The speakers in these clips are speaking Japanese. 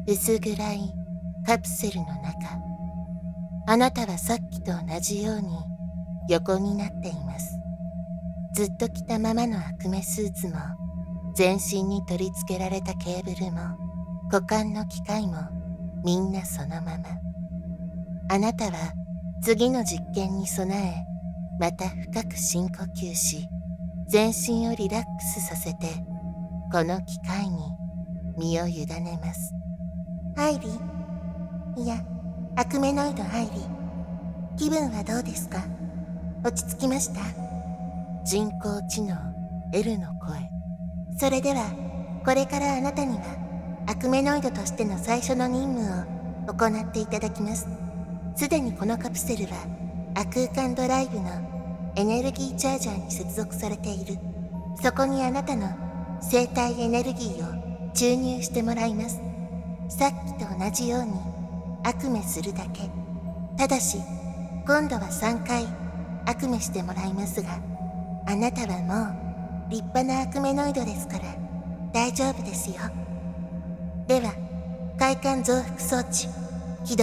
薄暗いカプセルの中、あなたはさっきと同じように横になっています。ずっと着たままの悪魔スーツも、全身に取り付けられたケーブルも、股間の機械も、みんなそのまま。あなたは次の実験に備え、また深く深呼吸し、全身をリラックスさせて、この機械に身を委ねます。 ハイリー、いや、アクメノイドハイリー、気分はどうですか？落ち着きました？ 人工知能 L の声。 それでは、これからあなたには、アクメノイドとしての最初の任務を行っていただきます。すでにこのカプセルは、亜空間ドライブのエネルギーチャージャーに接続されている。そこにあなたの生体エネルギーを注入してもらいます。さっきと同じように悪夢するだけ。ただし、今度は3回悪夢してもらいますが、あなたはもう立派なアクメノイドですから大丈夫ですよ。では、快感増幅装置起動。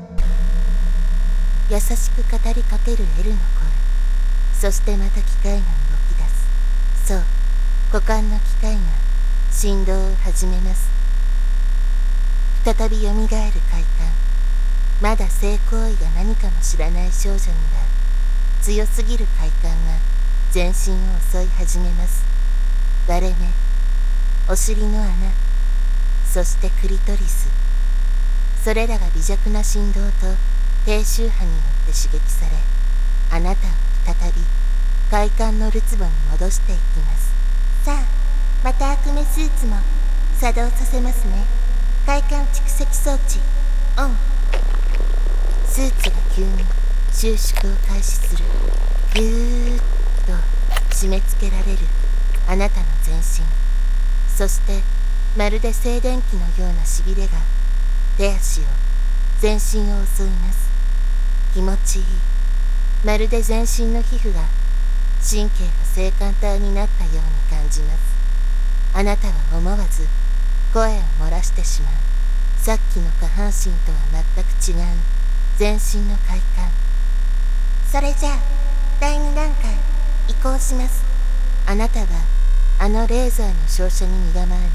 優しく語りかける L の声。そしてまた機械が動き出す。そう、股間の機械が振動を始めます。再び蘇る快感。まだ性行為が何かも知らない少女には、強すぎる快感が全身を襲い始めます。割れ目、お尻の穴、そしてクリトリス。それらが微弱な振動と低周波によって刺激され、あなたを再び快感のるつぼに戻していきます。 さあ、また悪夢スーツも作動させますね。快感蓄積装置オン。 スーツが急に収縮を開始する。ぎゅーっと締め付けられるあなたの全身。そしてまるで静電気のようなしびれが手足を全身を襲います。気持ちいい。まるで全身の皮膚が神経が性感帯になったように感じます。あなたは思わず声を漏らしてしまう。さっきの下半身とは全く違う全身の快感。 それじゃあ第2段階移行します。 あなたはあのレーザーの照射に身構えます。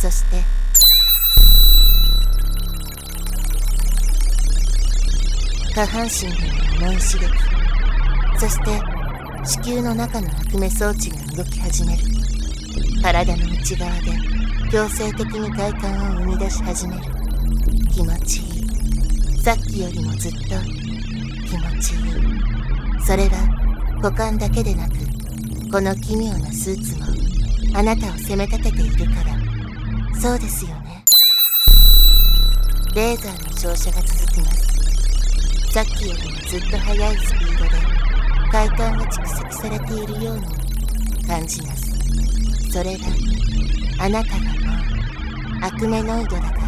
そして下半身での重い刺激、そして子宮の中の悪夢装置が動き始める。体の内側で強制的に快感を生み出し始める。気持ちいい。さっきよりもずっと気持ちいい。それは股間だけでなく、この奇妙なスーツもあなたを責め立てているから。そうですよね。レーザーの照射が続きます。さっきよりもずっと速いスピードで快感が蓄積されているように感じます。それがあなたがもうアクメノイドだから、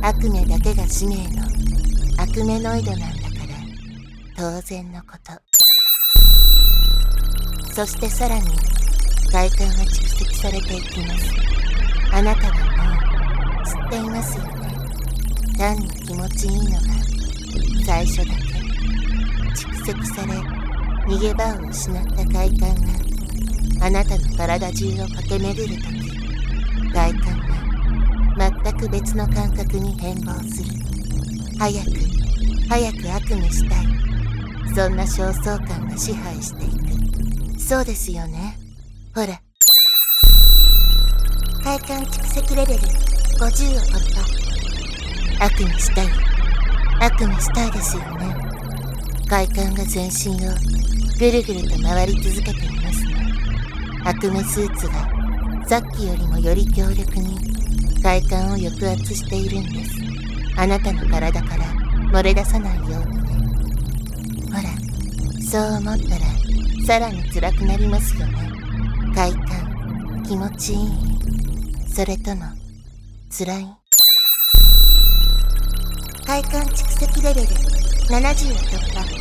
悪夢だけが使命のアクメノイドなんだから当然のこと。そしてさらに快感が蓄積されていきます。あなたはもう知っていますよね。単に気持ちいいのが最初だけ。蓄積され逃げ場を失った快感があなたの体中を駆け巡るとき、快感が全く別の感覚に変貌する。早く悪夢したい。そんな焦燥感が支配していく。そうですよね。ほら。 快感蓄積レベル50を突破。 悪夢したい。悪夢したいですよね。快感が全身をぐるぐると回り続けていますね。悪夢スーツがさっきよりもより強力に快感を抑圧しているんです。あなたの体から漏れ出さないようにね。ほら、そう思ったらさらに辛くなりますよね。快感、気持ちいい。それとも辛い？ 快感蓄積レベル70を突破。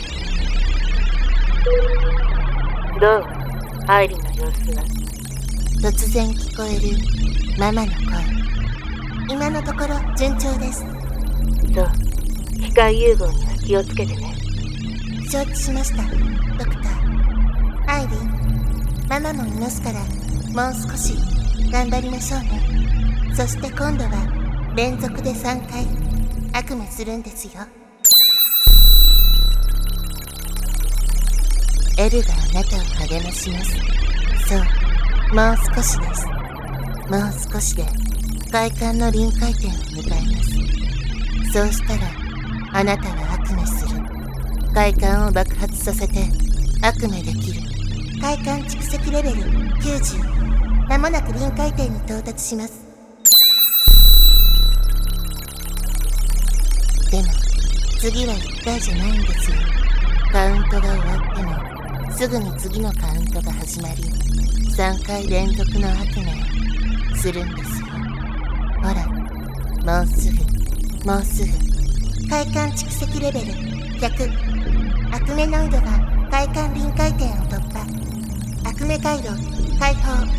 どう？ハイリの様子は。突然聞こえるママの声。 今のところ順調です。 そう、機械融合には気をつけてね。 承知しました、ドクター。アイリー、ママも祈すからもう少し頑張りましょうね。そして今度は連続で3回悪夢するんですよ。 エルがあなたを励まします。そう、もう少しです。もう少しで快感の臨界点を迎えます。そうしたらあなたは悪夢する。快感を爆発させて悪夢できる。 快感蓄積レベル90。間もなく臨界点に到達します。 でも次は1回じゃないんですよ。カウントが終わってもすぐに次のカウントが始まり、3回連続の悪夢をするんですよ。ほら、もうすぐ、もうすぐ。 快感蓄積レベル100。悪夢ノイドが快感臨界点を突破。悪夢回路開放。悪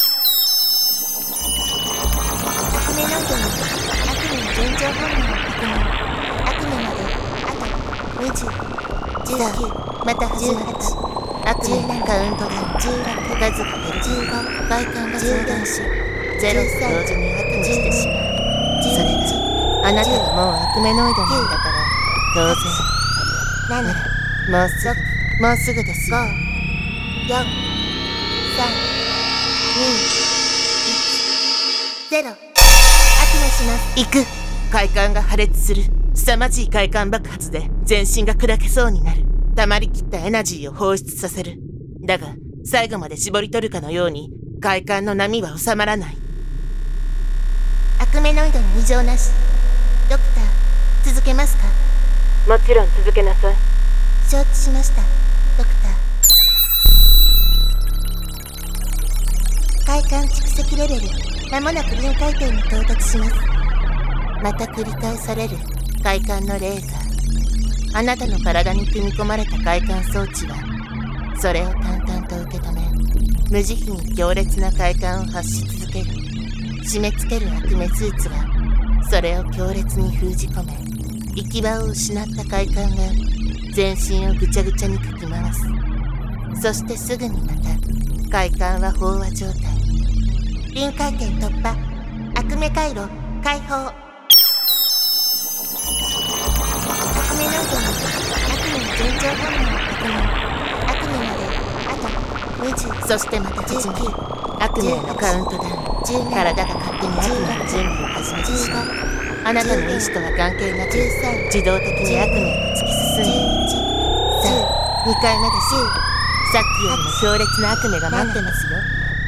夢ノイドに悪夢の現状反応を確認。悪夢まであと20、19、 また始まった。悪夢のカウントが16、数が減る。15、快感が相談し、0と同時に悪夢してしまう。それがあなたがもう悪夢ノイドなんだから当然。 7、 もうすぐ、もうすぐですよ。 5、4、3、2、1、0。悪夢します。 行く。快感が破裂する。凄まじい快感爆発で全身が砕けそうになる。溜まりきったエナジーを放出させる。だが最後まで絞り取るかのように快感の波は収まらない。 悪夢ノイドに異常なし。ドクター、続けますか？ もちろん続けなさい。 承知しました、ドクター。快感蓄積レベル間もなく臨界点に到達します。 また繰り返される快感のレーザー。あなたの体に組み込まれた快感装置はそれを淡々と受け止め、無慈悲に強烈な快感を発し続ける。締め付ける悪夢スーツはそれを強烈に封じ込め、行き場を失った快感が全身をぐちゃぐちゃにかき回す。そしてすぐにまた快感は飽和状態に。 臨界点突破。悪夢回路開放。悪夢ノイドに悪夢の現状反応を確認。悪夢まであと20。 そしてまた始まる悪夢へのカウントダウン。体が勝手に悪夢の準備を始めてしまう。あなたの意志とは関係なく自動的に悪夢へと突き進んでいる。さあ、2回目です。さっきよりも強烈な悪夢が待ってますよ。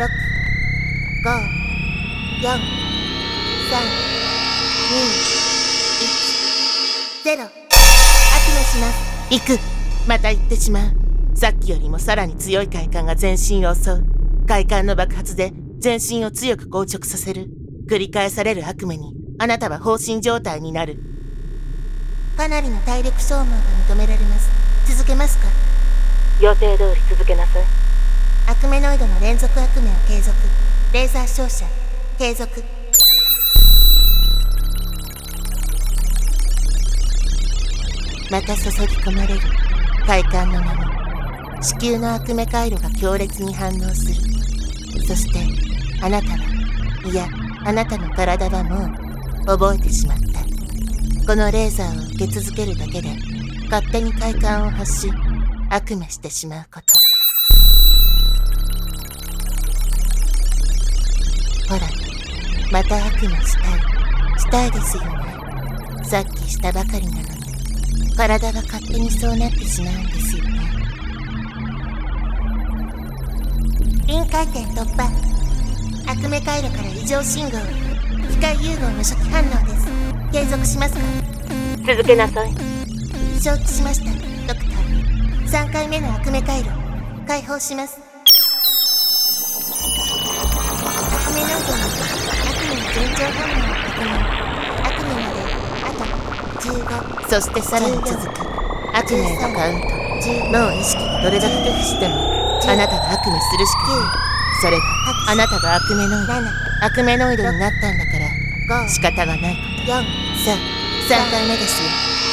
6、5、4、3、2、1、0。悪夢します。 行く。また行ってしまう。さっきよりもさらに強い快感が全身を襲う。快感の爆発で全身を強く硬直させる。繰り返される悪夢にあなたは放心状態になる。 かなりの体力消耗が認められます。続けますか？ 予定通り続けなさい。 悪夢ノイドの連続悪夢を継続。レーザー照射継続。 また注ぎ込まれる快感の波。子宮の悪夢回路が強烈に反応する。そしてあなたは、いやあなたの体はもう覚えてしまった。このレーザーを受け続けるだけで勝手に快感を発し悪夢してしまうこと。ほら、また悪夢したいですよね。さっきしたばかりなのに体は勝手にそうなってしまうんですよね。 臨界点突破。悪夢回路から異常信号。機械融合の初期反応です。継続しますか？ 続けなさい。 承知しました、ドクター。3回目の悪夢回路開放します。悪夢ノイドに悪夢の現状反応を確認。悪夢まであと15。 そしてさらに続く悪夢へのカウント。もう意識がどれだけ拒否してもあなたが悪夢するしかない。それがあなたが悪夢ノイドになったんだから仕方がないこと。 4、 さあ、3回目ですよ。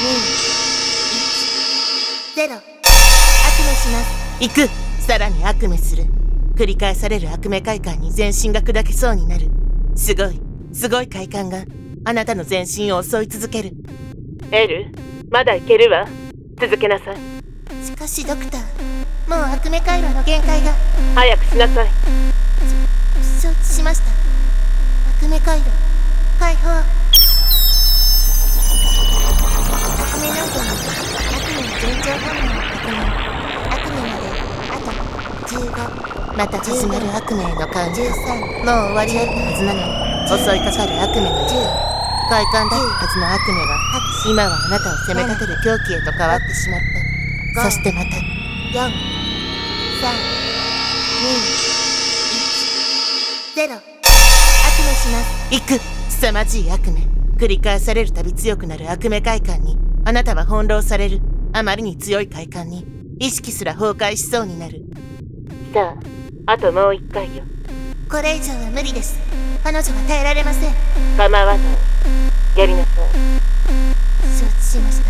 2、1、0。悪夢します。 行く。さらに悪夢する。繰り返される悪夢快感に全身が砕けそうになる。すごい快感があなたの全身を襲い続ける。エル、まだいけるわ。続けなさい。 しかしドクター、もう悪夢回路の限界が。 早くしなさい。 承知しました。悪夢回路解放。悪夢ノイドに悪夢の前兆反応を確認。悪夢まであと15。 また始まる悪夢への感情。 13。 もう終わりだったはずなのに、襲いかかる悪夢の10。快感だったはずの悪夢が、今はあなたを責め立てる狂気へと変わってしまった。そしてまた。 4、3、2、1、0。悪夢します。 行く。凄まじい悪夢。繰り返されるたび強くなる悪夢快感に、あなたは翻弄される。あまりに強い快感に、意識すら崩壊しそうになる。さあ、あともう一回よ。 これ以上は無理です。彼女は耐えられません。 構わない。やりなさい。 承知しました。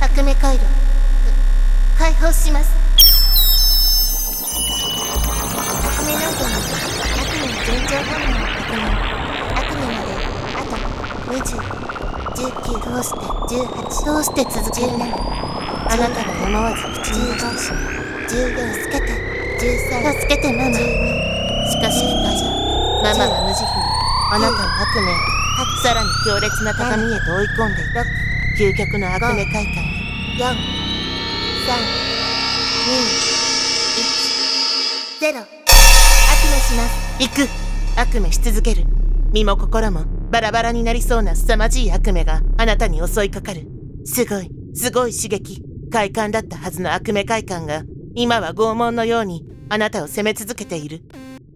悪夢回路解放します。悪夢ノイドに悪夢の前兆反応を確認。悪夢まであと20、19。 どうして続けるの？あなたが思わず口に出してしまう。 14、助けて。13、 助けてママ。 12。 しかしママは無慈悲にあなたを悪夢へと、さらに強烈な高みへと追い込んでいる。究極の悪夢快感 4、3、2、1、0。悪夢します。 行く。悪夢し続ける。身も心もバラバラになりそうな凄まじい悪夢があなたに襲いかかる。すごい刺激、快感だったはずの悪夢快感が今は拷問のようにあなたを責め続けている。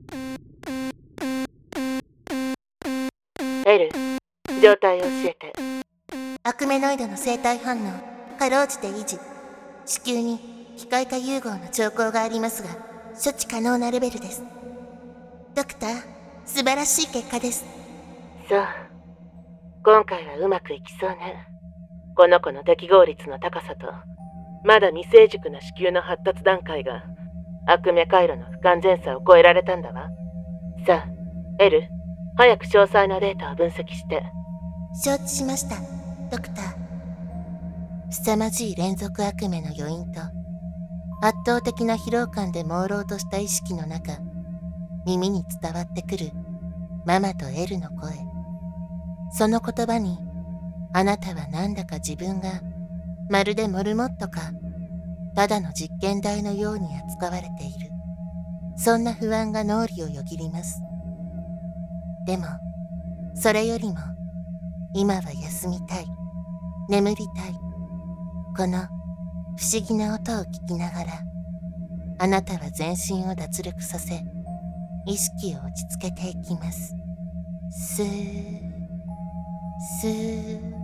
エル、状態を教えて。 悪夢ノイドの生体反応かろうじて維持。子宮に機械化融合の兆候がありますが、処置可能なレベルです。ドクター、素晴らしい結果です。 そう、今回はうまくいきそうね。この子の適合率の高さと、まだ未成熟な子宮の発達段階が悪夢回路の不完全さを超えられたんだわ。さあ、エル、早く詳細なデータを分析して。 承知しました、ドクター。 凄まじい連続悪夢の余韻と、圧倒的な疲労感で朦朧とした意識の中、耳に伝わってくるママとエルの声。その言葉に、あなたはなんだか自分がまるでモルモットか、ただの実験台のように扱われている。そんな不安が脳裏をよぎります。でも、それよりも、今は休みたい、眠りたい。この不思議な音を聞きながら、あなたは全身を脱力させ、意識を落ち着けていきます。スー、スー。